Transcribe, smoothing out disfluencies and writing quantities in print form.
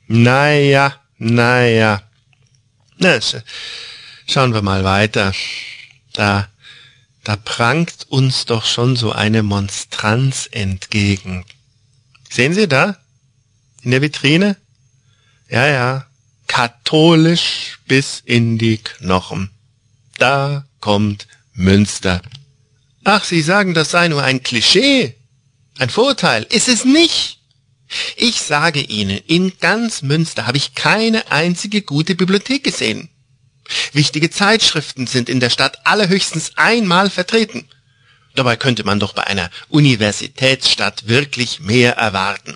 Naja. Na, schauen wir mal weiter. Da prangt uns doch schon so eine Monstranz entgegen. Sehen Sie da? In der Vitrine? Ja, katholisch bis in die Knochen. Da kommt Münster. Ach, Sie sagen, das sei nur ein Klischee, ein Vorurteil. Ist es nicht? Ich sage Ihnen, in ganz Münster habe ich keine einzige gute Bibliothek gesehen. Wichtige Zeitschriften sind in der Stadt allerhöchstens einmal vertreten. Dabei könnte man doch bei einer Universitätsstadt wirklich mehr erwarten.